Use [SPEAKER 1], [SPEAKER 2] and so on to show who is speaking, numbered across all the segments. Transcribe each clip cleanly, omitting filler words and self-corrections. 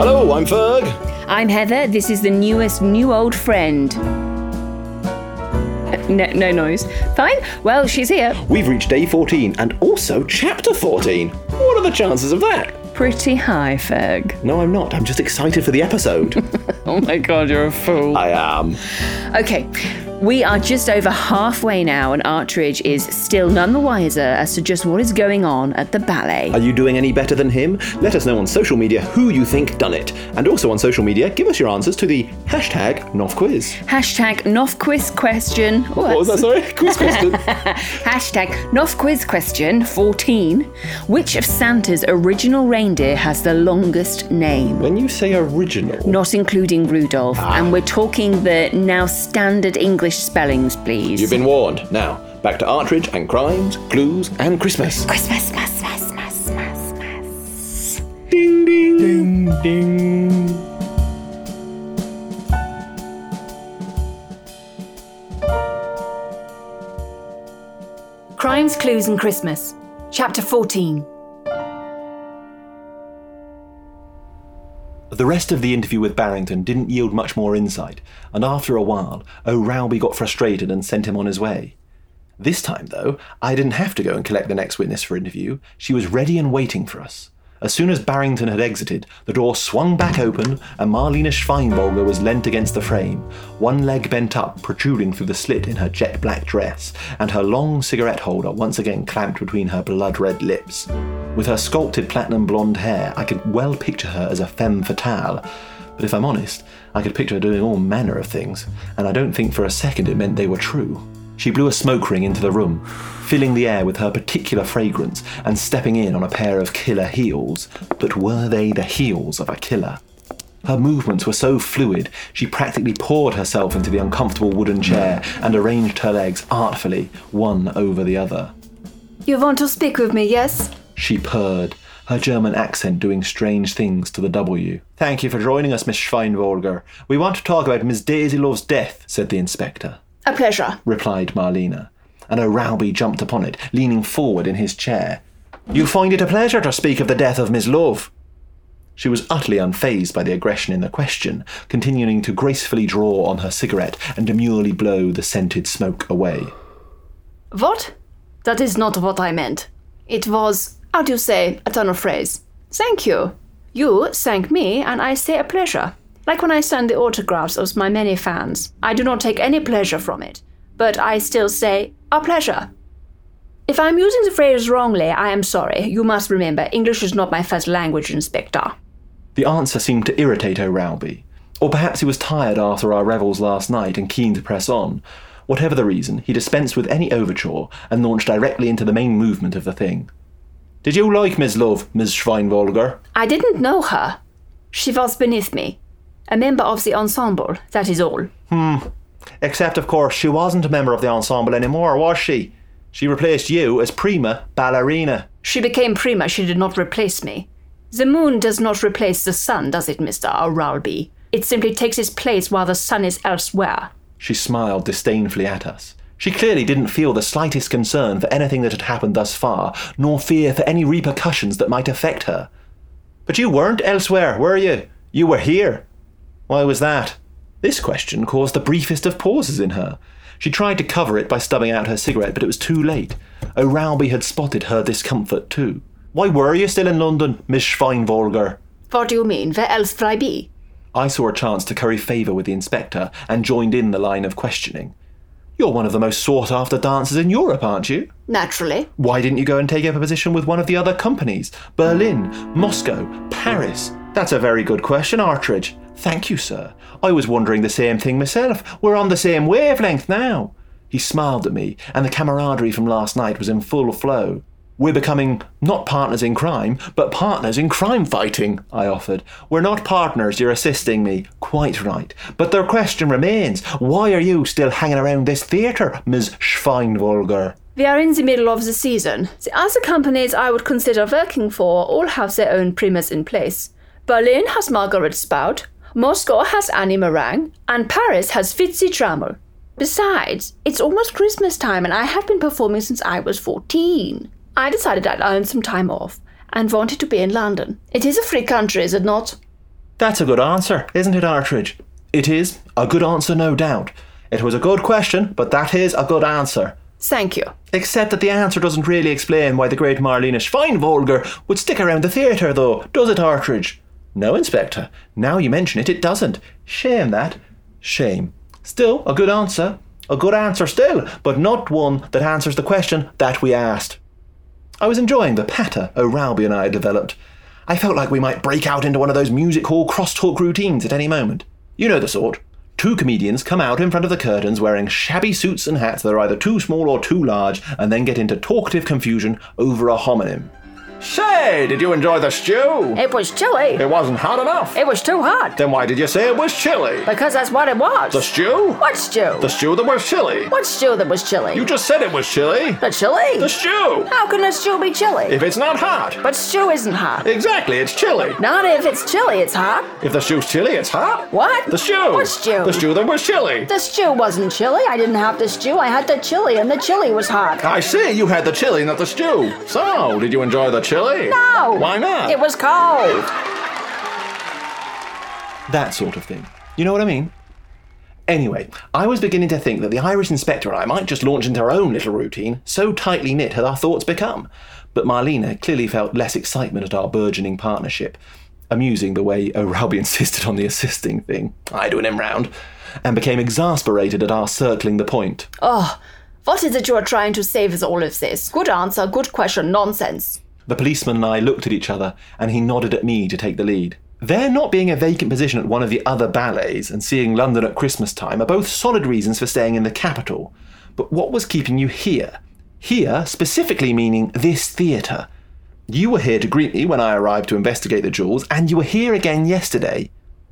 [SPEAKER 1] Hello, I'm Ferg.
[SPEAKER 2] I'm Heather. This is the newest new old friend. No noise. Fine. Well, she's here.
[SPEAKER 1] We've reached day 14 and also chapter 14. What are the chances of that?
[SPEAKER 2] Pretty high, Ferg.
[SPEAKER 1] No, I'm not. I'm just excited for the episode.
[SPEAKER 2] Oh my God, you're a fool.
[SPEAKER 1] I am.
[SPEAKER 2] Okay, we are just over halfway now and Artridge is still none the wiser as to just what is going on at the ballet.
[SPEAKER 1] Are you doing any better than him? Let us know on social media who you think done it. And also on social media, give us your answers to the hashtag #NOFQuiz.
[SPEAKER 2] Hashtag NOFQuiz question.
[SPEAKER 1] What was that, sorry? Quiz question.
[SPEAKER 2] Hashtag NOFQuiz question 14. Which of Santa's original reindeer has the longest name?
[SPEAKER 1] When you say original...
[SPEAKER 2] Not including Rudolph. And we're talking the now standard English spellings, please.
[SPEAKER 1] You've been warned. Now, back to Artridge and crimes, clues and Christmas.
[SPEAKER 2] Christmas.
[SPEAKER 1] Ding, ding. Ding, ding.
[SPEAKER 2] Crimes, Clues and Christmas. Chapter 14.
[SPEAKER 3] The rest of the interview with Barrington didn't yield much more insight, and after a while, O'Rowby got frustrated and sent him on his way. This time, though, I didn't have to go and collect the next witness for interview. She was ready and waiting for us. As soon as Barrington had exited, the door swung back open and Marlene Schweinbolger was leant against the frame, one leg bent up, protruding through the slit in her jet black dress, and her long cigarette holder once again clamped between her blood-red lips. With her sculpted platinum blonde hair, I could well picture her as a femme fatale, but if I'm honest, I could picture her doing all manner of things, and I don't think for a second it meant they were true. She blew a smoke ring into the room, filling the air with her particular fragrance and stepping in on a pair of killer heels. But were they the heels of a killer? Her movements were so fluid, she practically poured herself into the uncomfortable wooden chair and arranged her legs artfully, one over the other.
[SPEAKER 2] You want to speak with me, yes?
[SPEAKER 3] She purred, her German accent doing strange things to the W. Thank you for joining us, Miss Schweinbolger. We want to talk about Miss Daisy Love's death, said the inspector.
[SPEAKER 2] A pleasure,
[SPEAKER 3] replied Marlena, and O'Rowby jumped upon it, leaning forward in his chair. You find it a pleasure to speak of the death of Miss Love? She was utterly unfazed by the aggression in the question, continuing to gracefully draw on her cigarette and demurely blow the scented smoke away.
[SPEAKER 2] What? That is not what I meant. It was, how do you say, a turn of phrase. Thank you. You thank me, and I say a pleasure. Like when I sign the autographs of my many fans. I do not take any pleasure from it, but I still say, a pleasure. If I'm using the phrase wrongly, I am sorry. You must remember, English is not my first language, Inspector.
[SPEAKER 3] The answer seemed to irritate O'Rowby. Or perhaps he was tired after our revels last night and keen to press on. Whatever the reason, he dispensed with any overture and launched directly into the main movement of the thing. Did you like Miss Love, Miss Schweinbolger?
[SPEAKER 2] I didn't know her. She was beneath me. A member of the ensemble, that is all.
[SPEAKER 3] Except, of course, she wasn't a member of the ensemble anymore, was she? She replaced you as prima ballerina.
[SPEAKER 2] She became prima, she did not replace me. The moon does not replace the sun, does it, Mr. O'Rowby? It simply takes its place while the sun is elsewhere.
[SPEAKER 3] She smiled disdainfully at us. She clearly didn't feel the slightest concern for anything that had happened thus far, nor fear for any repercussions that might affect her. But you weren't elsewhere, were you? You were here. Why was that? This question caused the briefest of pauses in her. She tried to cover it by stubbing out her cigarette, but it was too late. O'Rowby had spotted her discomfort too. Why were you still in London, Miss Schweinbolger?
[SPEAKER 2] What do you mean? Where else would I be?
[SPEAKER 3] I saw a chance to curry favour with the inspector and joined in the line of questioning. You're one of the most sought-after dancers in Europe, aren't you?
[SPEAKER 2] Naturally.
[SPEAKER 3] Why didn't you go and take up a position with one of the other companies? Berlin, Moscow, Paris? That's a very good question, Artridge. Thank you, sir. I was wondering the same thing myself. We're on the same wavelength now. He smiled at me, and the camaraderie from last night was in full flow. We're becoming not partners in crime, but partners in crime fighting, I offered. We're not partners, you're assisting me. Quite right. But the question remains, why are you still hanging around this theatre, Ms. Schweinbolger?
[SPEAKER 2] We are in the middle of the season. The other companies I would consider working for all have their own primas in place. Berlin has Margaret Spout, Moscow has Annie Meringue, and Paris has Fitzy Trammell. Besides, it's almost Christmas time and I have been performing since I was 14. I decided I'd earn some time off and wanted to be in London. It is a free country, is it not?
[SPEAKER 3] That's a good answer, isn't it, Artridge? It is. A good answer, no doubt. It was a good question, but that is a good answer.
[SPEAKER 2] Thank you.
[SPEAKER 3] Except that the answer doesn't really explain why the great Marlene Schweinvolger would stick around the theatre, though, does it, Artridge? No, Inspector. Now you mention it, it doesn't. Shame that. Shame. Still, a good answer. A good answer still, but not one that answers the question that we asked. I was enjoying the patter O'Rowby and I had developed. I felt like we might break out into one of those music hall crosstalk routines at any moment. You know the sort. Two comedians come out in front of the curtains wearing shabby suits and hats that are either too small or too large, and then get into talkative confusion over a homonym. Say, did you enjoy the stew?
[SPEAKER 2] It was chilly.
[SPEAKER 3] It wasn't hot enough.
[SPEAKER 2] It was too hot.
[SPEAKER 3] Then why did you say it was chilly?
[SPEAKER 2] Because that's what it was.
[SPEAKER 3] The stew?
[SPEAKER 2] What stew?
[SPEAKER 3] The stew that was chilly.
[SPEAKER 2] What stew that was chilly?
[SPEAKER 3] You just said it was chilly.
[SPEAKER 2] The chili?
[SPEAKER 3] The stew.
[SPEAKER 2] How can a stew be chilly?
[SPEAKER 3] If it's not hot.
[SPEAKER 2] But stew isn't hot.
[SPEAKER 3] Exactly, it's chilly.
[SPEAKER 2] Not if it's chilly, it's hot.
[SPEAKER 3] If the stew's chilly, it's hot.
[SPEAKER 2] What?
[SPEAKER 3] The stew.
[SPEAKER 2] What stew?
[SPEAKER 3] The stew that was chilly.
[SPEAKER 2] The stew wasn't chilly. I didn't have the stew. I had the chili, and the chili was hot.
[SPEAKER 3] I see, you had the chili, not the stew. So, did you enjoy the chili?
[SPEAKER 2] No.
[SPEAKER 3] Why not?
[SPEAKER 2] It was cold.
[SPEAKER 3] That sort of thing. You know what I mean? Anyway, I was beginning to think that the Irish Inspector and I might just launch into our own little routine, so tightly knit had our thoughts become. But Marlena clearly felt less excitement at our burgeoning partnership. Amusing the way O'Rowby insisted on the assisting thing, I doing him round, and became exasperated at our circling the point.
[SPEAKER 2] Oh, what is it you are trying to say with all of this? Good answer, good question, nonsense.
[SPEAKER 3] The policeman and I looked at each other, and he nodded at me to take the lead. There not being a vacant position at one of the other ballets and seeing London at Christmas time are both solid reasons for staying in the capital. But what was keeping you here? Here, specifically meaning this theatre. You were here to greet me when I arrived to investigate the jewels, and you were here again yesterday.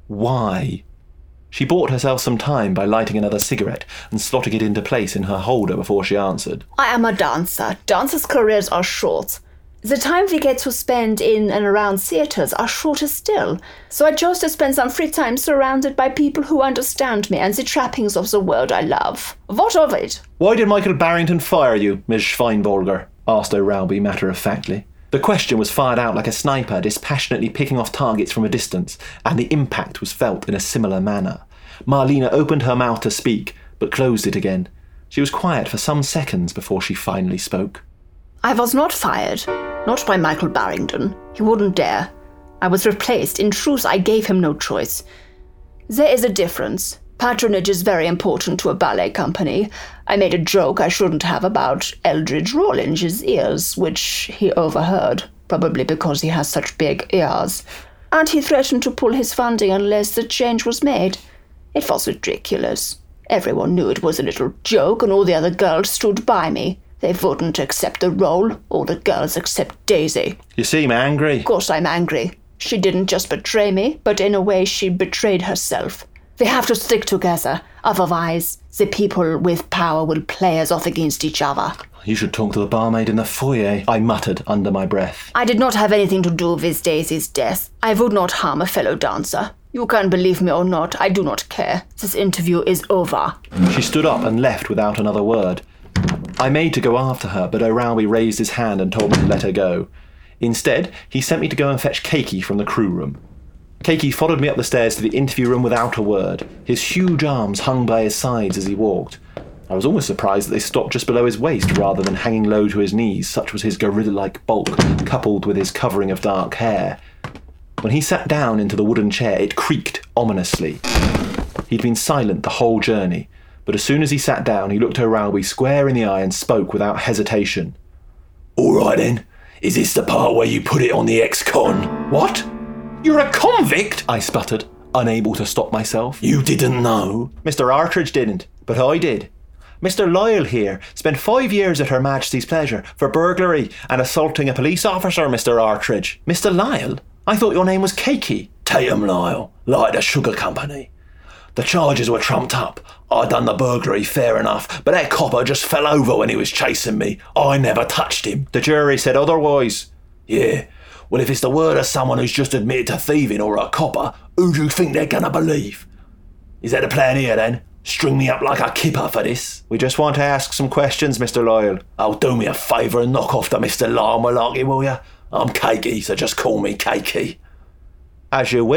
[SPEAKER 3] Why? She bought herself some time by lighting another cigarette and slotting it into place in her holder before she answered.
[SPEAKER 2] I am a dancer. Dancers' careers are short. The time we get to spend in and around theatres are shorter still, so I chose to spend some free time surrounded by people who understand me and the trappings of the world I love. What of it?
[SPEAKER 3] Why did Michael Barrington fire you, Ms. Schweinvolger? Asked O'Rowby matter-of-factly. The question was fired out like a sniper dispassionately picking off targets from a distance, and the impact was felt in a similar manner. Marlena opened her mouth to speak, but closed it again. She was quiet for some seconds before she finally spoke.
[SPEAKER 2] I was not fired. Not by Michael Barrington. He wouldn't dare. I was replaced. In truth, I gave him no choice. There is a difference. Patronage is very important to a ballet company. I made a joke I shouldn't have about Eldridge Rawlinge's ears, which he overheard, probably because he has such big ears. And he threatened to pull his funding unless the change was made. It was ridiculous. Everyone knew it was a little joke, and all the other girls stood by me. They wouldn't accept the role, all the girls except Daisy.
[SPEAKER 3] You seem angry.
[SPEAKER 2] Of course I'm angry. She didn't just betray me, but in a way she betrayed herself. We have to stick together, otherwise the people with power will play us off against each other.
[SPEAKER 3] You should talk to the barmaid in the foyer, I muttered under my breath.
[SPEAKER 2] I did not have anything to do with Daisy's death. I would not harm a fellow dancer. You can believe me or not, I do not care. This interview is over.
[SPEAKER 3] She stood up and left without another word. I made to go after her, but O'Rowby raised his hand and told me to let her go. Instead, he sent me to go and fetch Cakey from the crew room. Cakey followed me up the stairs to the interview room without a word. His huge arms hung by his sides as he walked. I was almost surprised that they stopped just below his waist rather than hanging low to his knees, such was his gorilla-like bulk, coupled with his covering of dark hair. When he sat down into the wooden chair, it creaked ominously. He'd been silent the whole journey, but as soon as he sat down, he looked O'Rowby square in the eye and spoke without hesitation. "All right then, is this the part where you put it on the ex-con?" "What? You're a convict?" I sputtered, unable to stop myself. "You didn't know?" "Mr. Artridge didn't, but I did. Mr. Lyle here spent 5 years at Her Majesty's pleasure for burglary and assaulting a police officer, Mr. Artridge." "Mr. Lyle? I thought your name was Cakey." "Tatum Lyle, like the sugar company. The charges were trumped up. I done the burglary fair enough, but that copper just fell over when he was chasing me. I never touched him." "The jury said otherwise." "Yeah, well if it's the word of someone who's just admitted to thieving or a copper, who do you think they're gonna believe? Is that the plan here then? String me up like a kipper for this?" "We just want to ask some questions, Mr. Lyle." "Oh, do me a favour and knock off the Mr. Lyle malarkey, will ya? I'm Cakey, so just call me Cakey." "As you wish,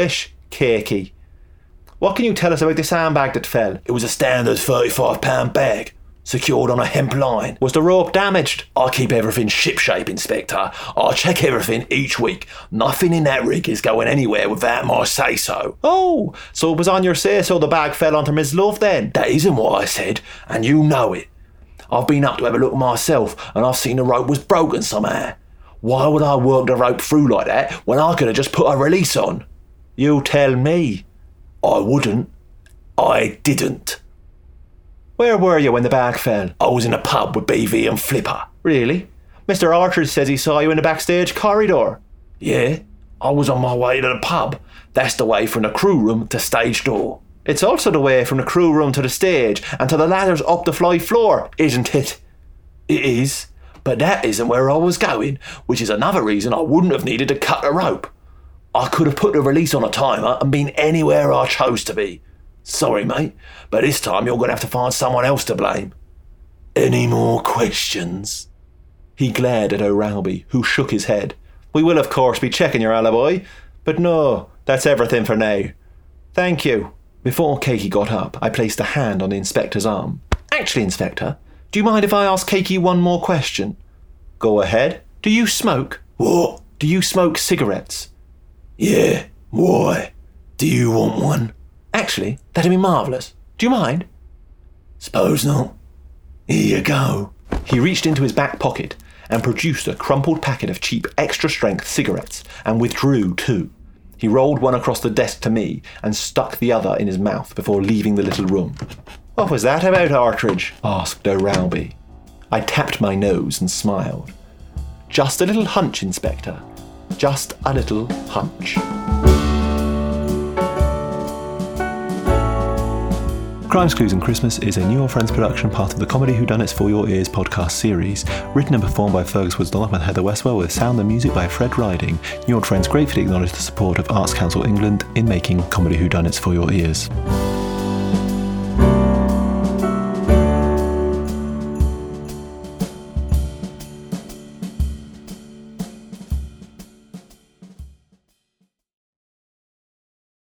[SPEAKER 3] Cakey. What can you tell us about the sandbag that fell?
[SPEAKER 4] It was a standard 35-pound bag, secured on a hemp line.
[SPEAKER 3] Was the rope damaged?
[SPEAKER 4] I keep everything shipshape, Inspector. I check everything each week. Nothing in that rig is going anywhere without my say-so.
[SPEAKER 3] Oh, so it was on your say-so the bag fell onto Miss Love then?
[SPEAKER 4] That isn't what I said, and you know it. I've been up to have a look myself, and I've seen the rope was broken somehow. Why would I work the rope through like that when I could have just put a release on?
[SPEAKER 3] You tell me.
[SPEAKER 4] I wouldn't. I didn't.
[SPEAKER 3] Where were you when the bag fell?
[SPEAKER 4] I was in a pub with BV and Flipper.
[SPEAKER 3] Really? Mr. Archer says he saw you in the backstage corridor.
[SPEAKER 4] Yeah, I was on my way to the pub. That's the way from the crew room to stage door.
[SPEAKER 3] It's also the way from the crew room to the stage and to the ladders up the fly floor, isn't it?
[SPEAKER 4] It is, but that isn't where I was going, which is another reason I wouldn't have needed to cut the rope. I could have put the release on a timer and been anywhere I chose to be. Sorry, mate, but this time you're going to have to find someone else to blame. Any more questions?
[SPEAKER 3] He glared at O'Rowby, who shook his head. We will, of course, be checking your alibi, but no, that's everything for now. Thank you. Before Cakey got up, I placed a hand on the inspector's arm. Actually, Inspector, do you mind if I ask Cakey one more question? Go ahead. Do you smoke?
[SPEAKER 4] What?
[SPEAKER 3] Do you smoke cigarettes?
[SPEAKER 4] Yeah, why? Do you want one?
[SPEAKER 3] Actually, that'd be marvellous. Do you mind?
[SPEAKER 4] Suppose not. Here you go.
[SPEAKER 3] He reached into his back pocket and produced a crumpled packet of cheap extra-strength cigarettes and withdrew too. He rolled one across the desk to me and stuck the other in his mouth before leaving the little room. What was that about, Artridge? Asked O'Rowby. I tapped my nose and smiled. Just a little hunch, Inspector. Just a little hunch. Crimes, Clues and Christmas is a New Old Friends production, part of the Comedy Whodunits for Your Ears podcast series. Written and performed by Fergus Woods-Donald and Heather Westwell, with sound and music by Fred Riding. New Old Friends gratefully acknowledge the support of Arts Council England in making Comedy Whodunits for Your Ears.